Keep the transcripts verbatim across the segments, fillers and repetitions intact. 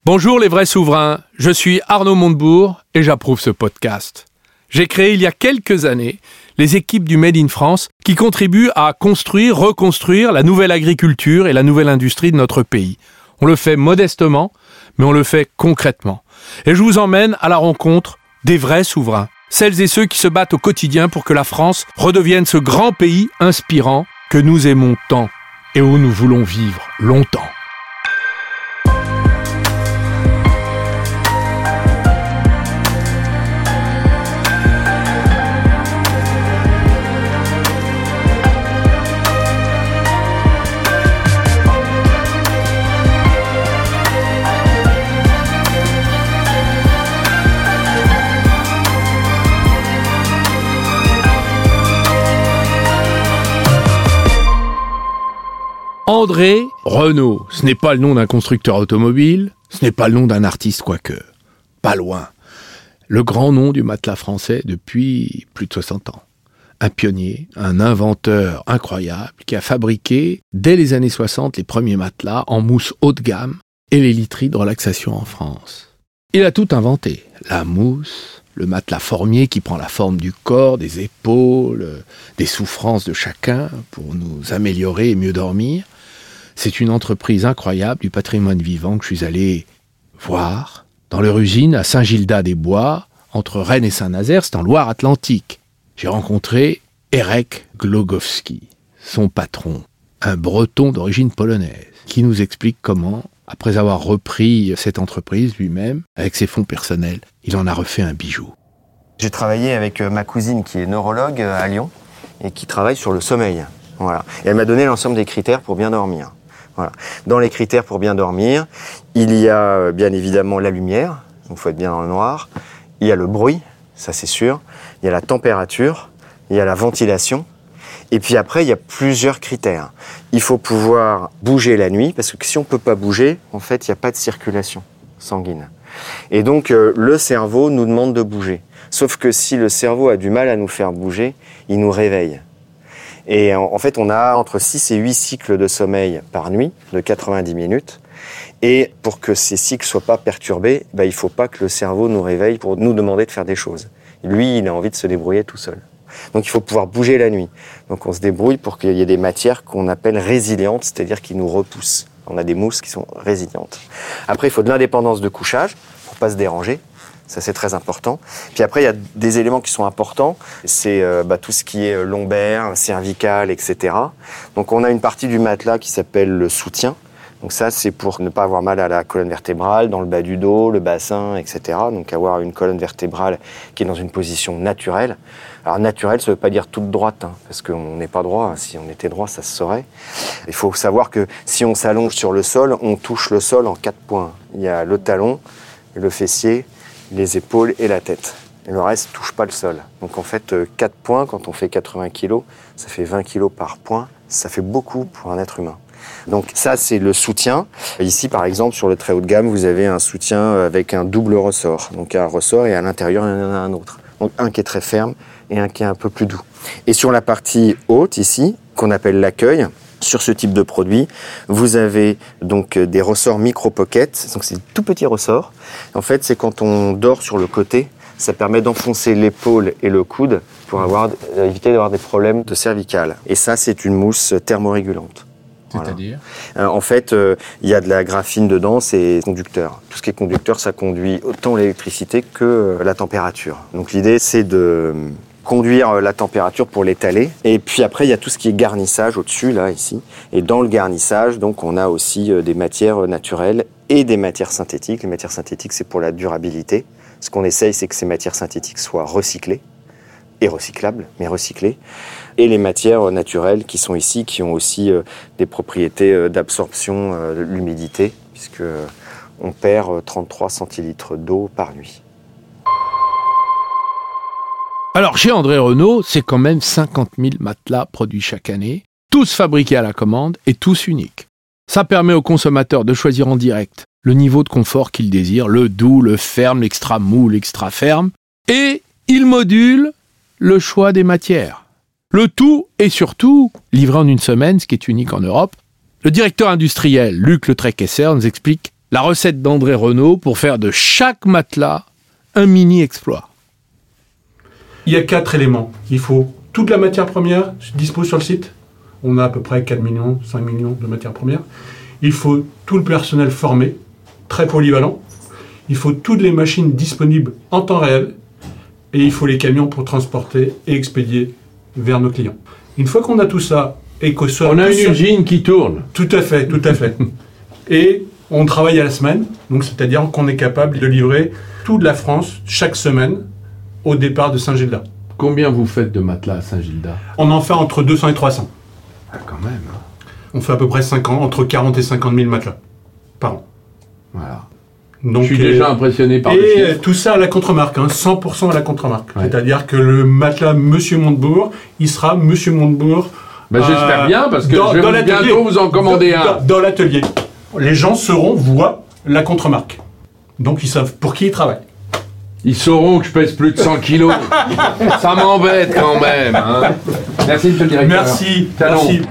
Bonjour les vrais souverains, je suis Arnaud Montebourg et j'approuve ce podcast. J'ai créé il y a quelques années les équipes du Made in France qui contribuent à construire, reconstruire la nouvelle agriculture et la nouvelle industrie de notre pays. On le fait modestement, mais on le fait concrètement. Et je vous emmène à la rencontre des vrais souverains, celles et ceux qui se battent au quotidien pour que la France redevienne ce grand pays inspirant que nous aimons tant et où nous voulons vivre longtemps. André Renault, ce n'est pas le nom d'un constructeur automobile, ce n'est pas le nom d'un artiste quoique, pas loin. Le grand nom du matelas français depuis plus de soixante ans. Un pionnier, un inventeur incroyable qui a fabriqué dès les années soixante les premiers matelas en mousse haut de gamme et les literies de relaxation en France. Il a tout inventé, la mousse, le matelas formier qui prend la forme du corps, des épaules, des souffrances de chacun pour nous améliorer et mieux dormir. C'est une entreprise incroyable du patrimoine vivant que je suis allé voir dans leur usine à Saint-Gildas-des-Bois, entre Rennes et Saint-Nazaire, c'est en Loire-Atlantique. J'ai rencontré Erek Glogowski, son patron, un breton d'origine polonaise, qui nous explique comment, après avoir repris cette entreprise lui-même, avec ses fonds personnels, il en a refait un bijou. J'ai travaillé avec ma cousine qui est neurologue à Lyon et qui travaille sur le sommeil. Voilà. Et elle m'a donné l'ensemble des critères pour bien dormir. Voilà. Dans les critères pour bien dormir, il y a bien évidemment la lumière, donc il faut être bien dans le noir. Il y a le bruit, ça c'est sûr. Il y a la température, il y a la ventilation. Et puis après, il y a plusieurs critères. Il faut pouvoir bouger la nuit, parce que si on ne peut pas bouger, en fait, il n'y a pas de circulation sanguine. Et donc, euh, le cerveau nous demande de bouger. Sauf que si le cerveau a du mal à nous faire bouger, il nous réveille. Et en fait, on a entre six et huit cycles de sommeil par nuit, de quatre-vingt-dix minutes. Et pour que ces cycles ne soient pas perturbés, bah, il ne faut pas que le cerveau nous réveille pour nous demander de faire des choses. Lui, il a envie de se débrouiller tout seul. Donc il faut pouvoir bouger la nuit. Donc on se débrouille pour qu'il y ait des matières qu'on appelle résilientes, c'est-à-dire qui nous repoussent. On a des mousses qui sont résilientes. Après, il faut de l'indépendance de couchage pour ne pas se déranger. Ça, c'est très important. Puis après, il y a des éléments qui sont importants. C'est euh, bah, tout ce qui est lombaire, cervical, et cetera. Donc, on a une partie du matelas qui s'appelle le soutien. Donc ça, c'est pour ne pas avoir mal à la colonne vertébrale, dans le bas du dos, le bassin, et cetera. Donc, avoir une colonne vertébrale qui est dans une position naturelle. Alors, naturelle, ça ne veut pas dire toute droite, hein, parce qu'on n'est pas droit. Si on était droit, ça se saurait. Il faut savoir que si on s'allonge sur le sol, on touche le sol en quatre points. Il y a le talon, le fessier, les épaules et la tête. Et le reste ne touche pas le sol. Donc en fait, quatre points, quand on fait quatre-vingts kilos, ça fait vingt kilos par point. Ça fait beaucoup pour un être humain. Donc ça, c'est le soutien. Ici, par exemple, sur le très haut de gamme, vous avez un soutien avec un double ressort. Donc un ressort et à l'intérieur, il y en a un autre. Donc un qui est très ferme et un qui est un peu plus doux. Et sur la partie haute, ici, qu'on appelle l'accueil, sur ce type de produit, vous avez donc des ressorts micro-pocket, donc c'est des tout petits ressorts. En fait, c'est quand on dort sur le côté, ça permet d'enfoncer l'épaule et le coude pour avoir, éviter d'avoir des problèmes de cervicales. Et ça, c'est une mousse thermorégulante. C'est-à-dire voilà. euh, En fait, il euh, y a de la graphine dedans, c'est conducteur. Tout ce qui est conducteur, ça conduit autant l'électricité que euh, la température. Donc l'idée, c'est de conduire la température pour l'étaler. Et puis après, il y a tout ce qui est garnissage au-dessus, là, ici. Et dans le garnissage, donc, on a aussi des matières naturelles et des matières synthétiques. Les matières synthétiques, c'est pour la durabilité. Ce qu'on essaye, c'est que ces matières synthétiques soient recyclées et recyclables, mais recyclées. Et les matières naturelles qui sont ici, qui ont aussi des propriétés d'absorption de l'humidité, puisque on perd trente-trois centilitres d'eau par nuit. Alors, chez André Renault, c'est quand même cinquante mille matelas produits chaque année, tous fabriqués à la commande et tous uniques. Ça permet au consommateur de choisir en direct le niveau de confort qu'il désire, le doux, le ferme, l'extra mou, l'extra ferme, et il module le choix des matières. Le tout est surtout livré en une semaine, ce qui est unique en Europe. Le directeur industriel Luc Le Trekesser nous explique la recette d'André Renaud pour faire de chaque matelas un mini-exploit. Il y a quatre éléments. Il faut toute la matière première dispo sur le site. On a à peu près quatre millions, cinq millions de matières premières. Il faut tout le personnel formé, très polyvalent. Il faut toutes les machines disponibles en temps réel. Et il faut les camions pour transporter et expédier vers nos clients. Une fois qu'on a tout ça, et que soit on a une sur... usine qui tourne. Tout à fait, tout à fait. Et on travaille à la semaine, donc c'est-à-dire qu'on est capable de livrer toute la France chaque semaine au départ de Saint-Gildas. Combien vous faites de matelas à Saint-Gildas? On en fait entre deux cents et trois cents. Ah, quand même. Hein. On fait à peu près cinquante, entre quarante et cinquante mille matelas par an. Voilà. Donc, je suis et, déjà impressionné par et le chiffre. tout ça à la contre-marque, hein, cent pour cent à la contre-marque. Ouais. C'est-à-dire que le matelas Monsieur Montebourg, il sera Monsieur Montebourg. Ben, j'espère euh, bien, parce que dans, je dans vais bientôt vous en commander dans, un. Dans, dans l'atelier. Les gens sauront, voient la contre-marque. Donc ils savent pour qui ils travaillent. Ils sauront que je pèse plus de cent kilos. Ça m'embête quand même. Hein. Merci, monsieur le directeur. Merci. Talon. Merci.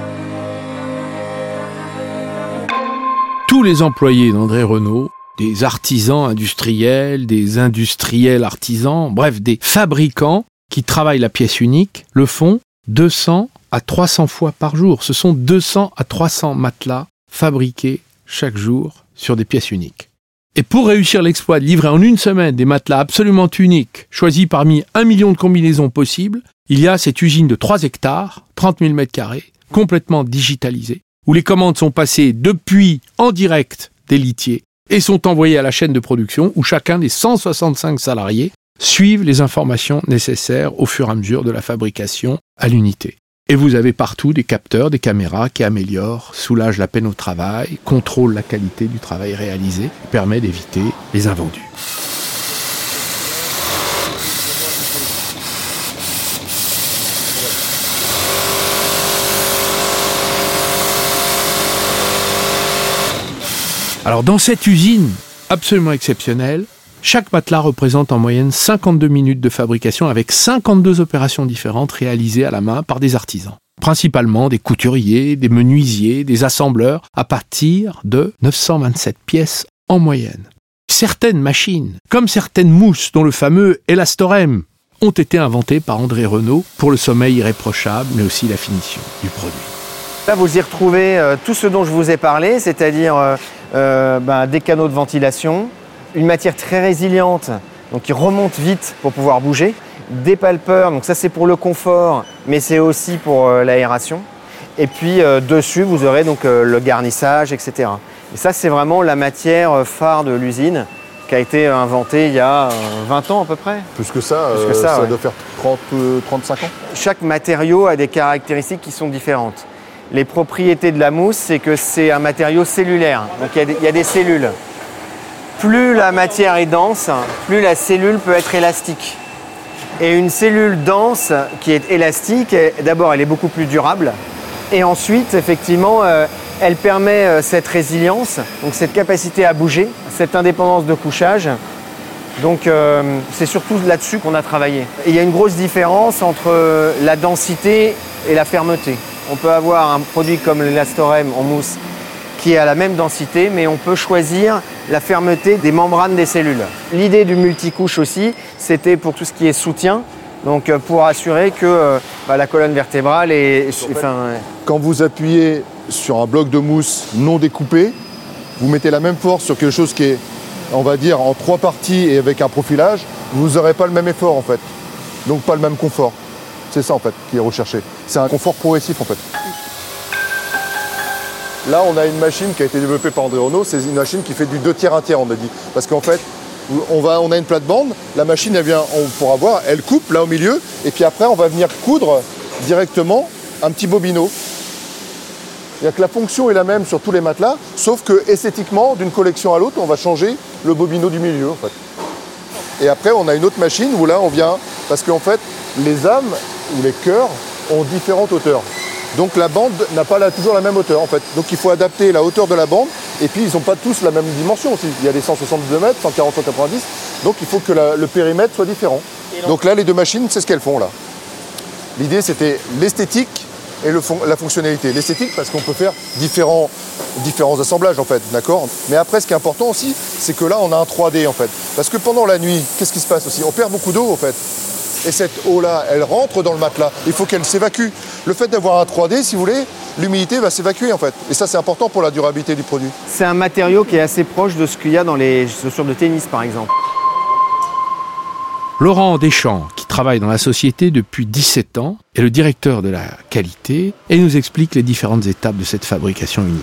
Tous les employés d'André Renaud, des artisans industriels, des industriels artisans, bref, des fabricants qui travaillent la pièce unique, le font deux cents à trois cents fois par jour. Ce sont deux cents à trois cents matelas fabriqués chaque jour sur des pièces uniques. Et pour réussir l'exploit de livrer en une semaine des matelas absolument uniques, choisis parmi un million de combinaisons possibles, il y a cette usine de trois hectares, trente mille mètres carrés, complètement digitalisée, où les commandes sont passées depuis en direct des litiers et sont envoyées à la chaîne de production, où chacun des cent soixante-cinq salariés suivent les informations nécessaires au fur et à mesure de la fabrication à l'unité. Et vous avez partout des capteurs, des caméras qui améliorent, soulagent la peine au travail, contrôlent la qualité du travail réalisé et permettent d'éviter les invendus. Alors dans cette usine absolument exceptionnelle, chaque matelas représente en moyenne cinquante-deux minutes de fabrication avec cinquante-deux opérations différentes réalisées à la main par des artisans. Principalement des couturiers, des menuisiers, des assembleurs, à partir de neuf cent vingt-sept pièces en moyenne. Certaines machines, comme certaines mousses dont le fameux Elastorem, ont été inventées par André Renaud pour le sommeil irréprochable, mais aussi la finition du produit. Là, vous y retrouvez euh, tout ce dont je vous ai parlé, c'est-à-dire euh, euh, ben, des canaux de ventilation, une matière très résiliente, donc qui remonte vite pour pouvoir bouger. Des palpeurs, donc ça c'est pour le confort, mais c'est aussi pour euh, l'aération. Et puis euh, dessus, vous aurez donc euh, le garnissage, et cetera. Et ça, c'est vraiment la matière phare de l'usine qui a été inventée il y a euh, vingt ans à peu près. Plus que ça, Plus que euh, ça, ça ouais. doit faire trente, trente-cinq ans. Chaque matériau a des caractéristiques qui sont différentes. Les propriétés de la mousse, c'est que c'est un matériau cellulaire, donc il y a des, il y a des cellules. Plus la matière est dense, plus la cellule peut être élastique. Et une cellule dense qui est élastique, d'abord elle est beaucoup plus durable. Et ensuite, effectivement, euh, elle permet euh, cette résilience, donc cette capacité à bouger, cette indépendance de couchage. Donc euh, c'est surtout là-dessus qu'on a travaillé. Et il y a une grosse différence entre euh, la densité et la fermeté. On peut avoir un produit comme l'Elastorem en mousse qui est à la même densité, mais on peut choisir la fermeté des membranes des cellules. L'idée du multicouche aussi, c'était pour tout ce qui est soutien, donc pour assurer que euh, bah, la colonne vertébrale est... En fait, enfin, quand vous appuyez sur un bloc de mousse non découpé, vous mettez la même force sur quelque chose qui est, on va dire, en trois parties et avec un profilage, vous n'aurez pas le même effort en fait, donc pas le même confort. C'est ça en fait qui est recherché. C'est un confort progressif en fait. Là, on a une machine qui a été développée par André Renaud, c'est une machine qui fait du deux tiers, un tiers, on a dit. Parce qu'en fait, on, va, on a une plate-bande, la machine, elle vient, on pourra voir, elle coupe là au milieu, et puis après, on va venir coudre directement un petit bobino. C'est-à-dire que la fonction est la même sur tous les matelas, sauf que esthétiquement, d'une collection à l'autre, on va changer le bobino du milieu, en fait. Et après, on a une autre machine où là, on vient, parce qu'en fait, les âmes ou les cœurs ont différentes hauteurs. Donc la bande n'a pas la, toujours la même hauteur en fait. Donc il faut adapter la hauteur de la bande et puis ils n'ont pas tous la même dimension aussi. Il y a des cent soixante-deux mètres, cent quarante, cent quatre-vingt-dix. Donc il faut que la, le périmètre soit différent. Donc là les deux machines, c'est ce qu'elles font là. L'idée c'était l'esthétique et le fon la fonctionnalité. L'esthétique, parce qu'on peut faire différents, différents assemblages, en fait, d'accord. Mais après, ce qui est important aussi, c'est que là, on a un trois D, en fait. Parce que pendant la nuit, qu'est-ce qui se passe aussi? On perd beaucoup d'eau, en fait. Et cette eau-là, elle rentre dans le matelas. Il faut qu'elle s'évacue. Le fait d'avoir un trois D, si vous voulez, l'humidité va s'évacuer, en fait. Et ça, c'est important pour la durabilité du produit. C'est un matériau qui est assez proche de ce qu'il y a dans les chaussures de tennis, par exemple. Laurent Deschamps, qui travaille dans la société depuis dix-sept ans, est le directeur de la qualité et nous explique les différentes étapes de cette fabrication unique.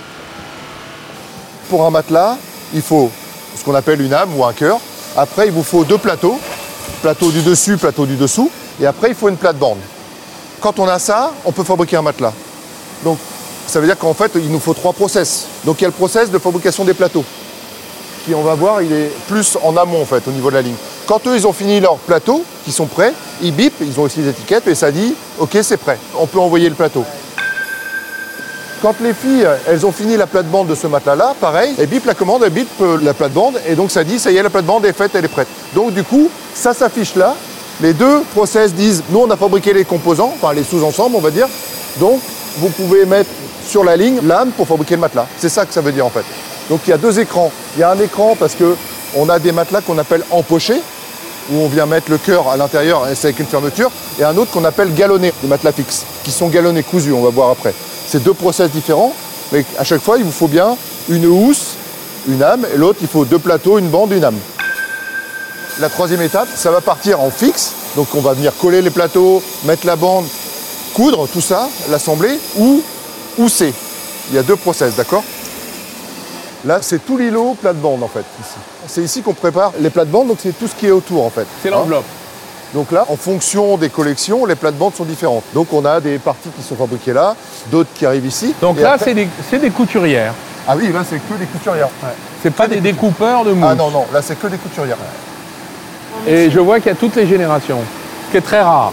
Pour un matelas, il faut ce qu'on appelle une âme ou un cœur. Après, il vous faut deux plateaux. Plateau du dessus, plateau du dessous. Et après, il faut une plate-bande. Quand on a ça, on peut fabriquer un matelas. Donc, ça veut dire qu'en fait, il nous faut trois process. Donc, il y a le process de fabrication des plateaux, qui, on va voir, il est plus en amont, en fait, au niveau de la ligne. Quand eux, ils ont fini leurs plateaux, qui sont prêts, ils bipent, ils ont aussi les étiquettes, et ça dit « Ok, c'est prêt, on peut envoyer le plateau ». Quand les filles, elles ont fini la plate-bande de ce matelas-là, pareil, elles bipent la commande, elles bipent la plate-bande, et donc ça dit « Ça y est, la plate-bande est faite, elle est prête ». Donc du coup, ça s'affiche là. Les deux process disent « Nous, on a fabriqué les composants, enfin les sous-ensembles, on va dire. Donc, vous pouvez mettre sur la ligne l'âme pour fabriquer le matelas ». C'est ça que ça veut dire, en fait. Donc il y a deux écrans. Il y a un écran parce qu'on a des matelas qu'on appelle empochés, où on vient mettre le cœur à l'intérieur, et c'est avec une fermeture, et un autre qu'on appelle galonné, des matelas fixes, qui sont galonnés, cousus, on va voir après. C'est deux process différents, mais à chaque fois, il vous faut bien une housse, une âme, et l'autre, il faut deux plateaux, une bande, une âme. La troisième étape, ça va partir en fixe, donc on va venir coller les plateaux, mettre la bande, coudre, tout ça, l'assembler, ou housser. Il y a deux process, d'accord ? Là, c'est tout l'îlot plate-bande, en fait, ici. C'est ici qu'on prépare les plates-bandes, donc c'est tout ce qui est autour, en fait. C'est l'enveloppe. Hein ? Donc là, en fonction des collections, les plates-bandes sont différentes. Donc on a des parties qui sont fabriquées là, d'autres qui arrivent ici. Donc Et là, après... c'est des, c'est des couturières. Ah oui, là, c'est que des couturières. Ouais. C'est pas des découpeurs de moules. Ah non, non, là, c'est que des couturières. Et je vois qu'il y a toutes les générations, ce qui est très rare.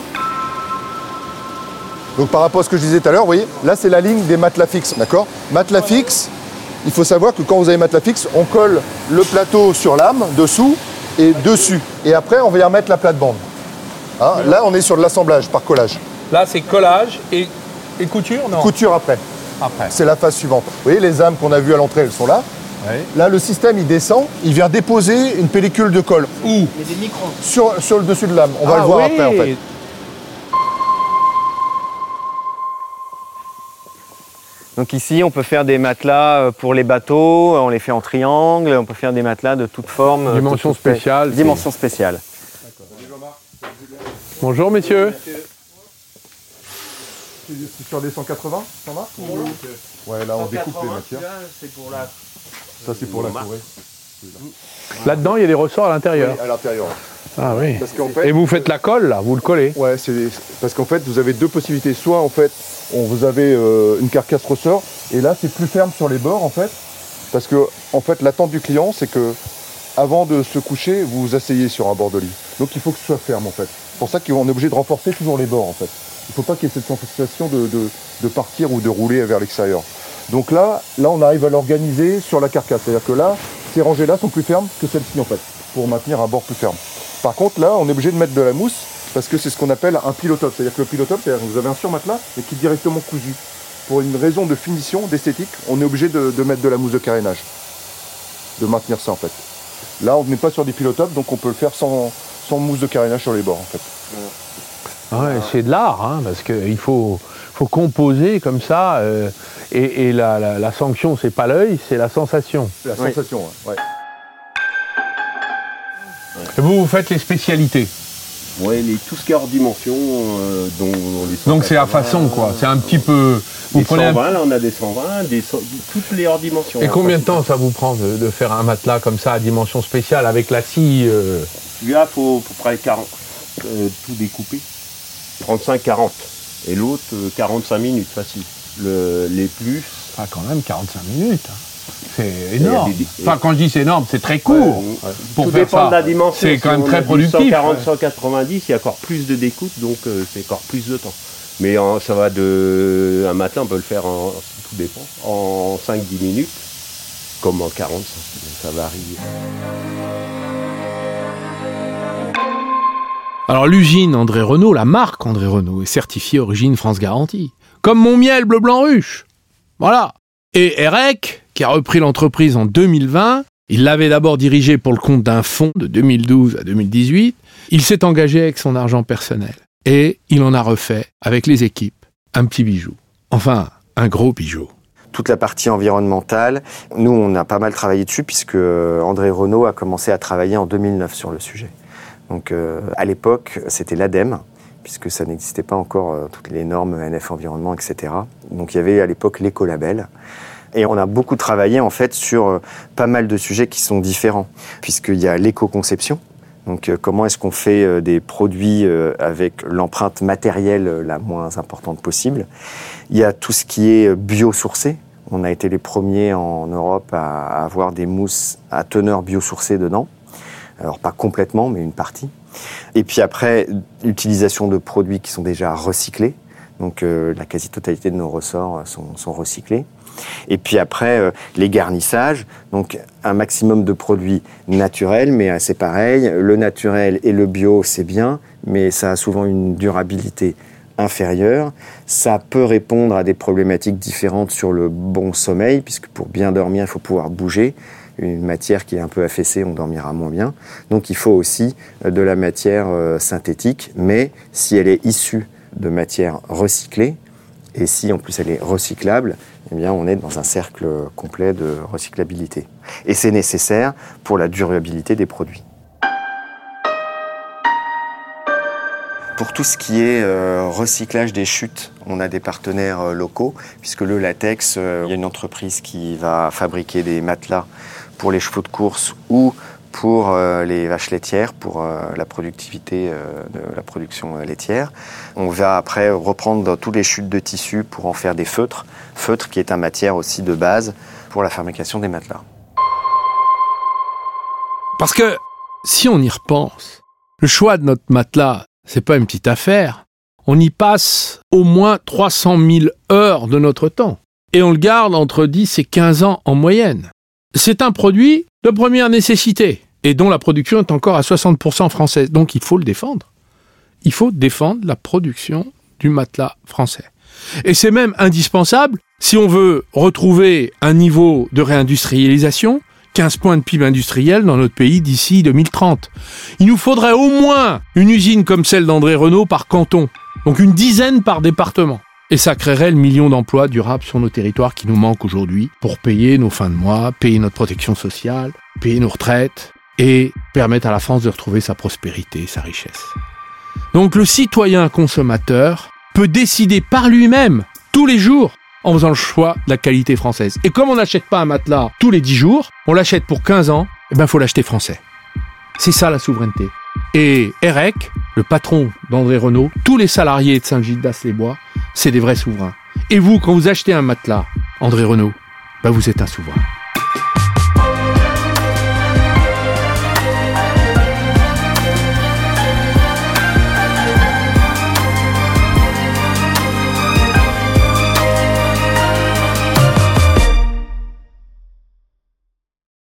Donc par rapport à ce que je disais tout à l'heure, vous voyez, là, c'est la ligne des matelas fixes, d'accord ? Matelas fixes, il faut savoir que quand vous avez matelas fixe, on colle le plateau sur l'âme, dessous et dessus. Et après, on vient mettre la plate-bande. Hein, là, on est sur de l'assemblage par collage. Là, c'est collage et, et couture, non ? Couture après. Après. C'est la phase suivante. Vous voyez, les âmes qu'on a vues à l'entrée, elles sont là. Oui. Là, le système, il descend, il vient déposer une pellicule de colle. Où ? Il y a des microns. Sur, sur le dessus de l'âme. On va Ah le voir oui. après, en fait. Donc ici, on peut faire des matelas pour les bateaux, on les fait en triangle, on peut faire des matelas de toutes formes. Dimension toutes spéciale. Dimension spéciale. Bonjour, messieurs. C'est sur des cent quatre-vingts, ça marche ? Ouais, là, on découpe les matières. Ça, c'est pour la Corée. Là-dedans, il y a des ressorts à l'intérieur. À l'intérieur. Ah oui. Parce qu'en fait, Et vous faites la colle, là, vous le collez. Ouais, c'est parce qu'en fait, vous avez deux possibilités. Soit, en fait, on, vous avez euh, une carcasse ressort, et là, c'est plus ferme sur les bords, en fait. Parce que, en fait, l'attente du client, c'est que, avant de se coucher, vous vous asseyez sur un bord de lit. Donc, il faut que ce soit ferme, en fait. C'est pour ça qu'on est obligé de renforcer toujours les bords, en fait. Il ne faut pas qu'il y ait cette sensation de, de, de partir ou de rouler vers l'extérieur. Donc là, là, on arrive à l'organiser sur la carcasse. C'est-à-dire que là, ces rangées-là sont plus fermes que celles-ci, en fait, pour maintenir un bord plus ferme. Par contre, là, on est obligé de mettre de la mousse parce que c'est ce qu'on appelle un pilotope. C'est-à-dire que le pilotope, c'est-à-dire que vous avez un surmatelas mais qui est directement cousu. Pour une raison de finition, d'esthétique, on est obligé de, de mettre de la mousse de carénage, de maintenir ça en fait. Là, on n'est pas sur des pilotopes, donc on peut le faire sans, sans mousse de carénage sur les bords en fait. Ouais, c'est de l'art, hein, parce qu'il faut, faut composer comme ça. Euh, et et la, la, la sanction, c'est pas l'œil, c'est la sensation. C'est la sensation, oui. Ouais. Et vous, vous faites les spécialités. Oui, les, tout ce qui est hors dimension, euh, dont les Donc c'est à façon, quoi. C'est un petit peu... Vous Des prenez cent vingt, un... là on a des cent vingt, des cent... toutes les hors dimensions. Et combien de temps ça vous prend de, de faire un matelas comme ça à dimension spéciale avec la scie euh... Celui-là, il faut, faut près quarante, euh, tout découper. trente-cinq à quarante. Et l'autre, euh, quarante-cinq minutes, facile. Le, les plus... Ah, quand même, quarante-cinq minutes. C'est énorme. Des, des, enfin, quand je dis c'est énorme, c'est très court. Ouais, ouais. Pour tout faire dépend ça. de la dimension. C'est quand si même très productif. cent quarante, cent quatre-vingt-dix, il y a encore plus de découpes, donc euh, c'est encore plus de temps. Mais euh, ça va de... Un matin, on peut le faire, en, tout dépend, en cinq à dix minutes, comme en quarante, ça, ça varie. Alors l'usine André Renault, la marque André Renault, est certifiée origine France Garantie. comme mon miel bleu blanc ruche. Voilà. Et Erec, qui a repris l'entreprise en deux mille vingt, il l'avait d'abord dirigée pour le compte d'un fonds de deux mille douze à deux mille dix-huit. Il s'est engagé avec son argent personnel. Et il en a refait, avec les équipes, un petit bijou. Enfin, un gros bijou. Toute la partie environnementale, nous, on a pas mal travaillé dessus, puisque André Renault a commencé à travailler en deux mille neuf sur le sujet. Donc, euh, à l'époque, c'était l'ADEME, puisque ça n'existait pas encore, euh, toutes les normes E N F environnement, et cetera. Donc, il y avait à l'époque l'écolabel. Et on a beaucoup travaillé en fait sur euh, pas mal de sujets qui sont différents, puisqu'il y a l'éco-conception. Donc euh, comment est-ce qu'on fait euh, des produits euh, avec l'empreinte matérielle euh, la moins importante possible. Il y a tout ce qui est biosourcé. On a été les premiers en Europe à, à avoir des mousses à teneur biosourcée dedans. Alors pas complètement, mais une partie. Et puis après, l'utilisation de produits qui sont déjà recyclés. Donc euh, la quasi-totalité de nos ressorts sont, sont recyclés. Et puis après, euh, les garnissages, donc un maximum de produits naturels, mais euh, c'est pareil, le naturel et le bio, c'est bien, mais ça a souvent une durabilité inférieure. Ça peut répondre à des problématiques différentes sur le bon sommeil, puisque pour bien dormir, il faut pouvoir bouger. Une matière qui est un peu affaissée, on dormira moins bien. Donc il faut aussi euh, de la matière euh, synthétique, mais si elle est issue de matière recyclée, et si en plus elle est recyclable, eh bien on est dans un cercle complet de recyclabilité. Et c'est nécessaire pour la durabilité des produits. Pour tout ce qui est euh, recyclage des chutes, on a des partenaires euh, locaux, puisque le latex, euh, il y a une entreprise qui va fabriquer des matelas pour les chevaux de course ou pour euh, les vaches laitières, pour euh, la productivité euh, de la production euh, laitière. On va après reprendre toutes les chutes de tissu pour en faire des feutres, feutres qui est une matière aussi de base pour la fabrication des matelas. Parce que, si on y repense, le choix de notre matelas, c'est pas une petite affaire. On y passe au moins trois cent mille heures de notre temps. Et on le garde entre dix et quinze ans en moyenne. C'est un produit de première nécessité et dont la production est encore à soixante pour cent française. Donc il faut le défendre. Il faut défendre la production du matelas français. Et c'est même indispensable si on veut retrouver un niveau de réindustrialisation, quinze points de P I B industriel dans notre pays d'ici deux mille trente. Il nous faudrait au moins une usine comme celle d'André Renault par canton, donc une dizaine par département. Et ça créerait le million d'emplois durables sur nos territoires qui nous manquent aujourd'hui pour payer nos fins de mois, payer notre protection sociale, payer nos retraites et permettre à la France de retrouver sa prospérité et sa richesse. Donc le citoyen consommateur peut décider par lui-même, tous les jours, en faisant le choix de la qualité française. Et comme on n'achète pas un matelas tous les dix jours, on l'achète pour quinze ans, eh ben faut l'acheter français. C'est ça la souveraineté. Et Erec, le patron d'André Renault, tous les salariés de Saint-Gildas-les-Bois, c'est des vrais souverains. Et vous, quand vous achetez un matelas, André Renault, ben vous êtes un souverain.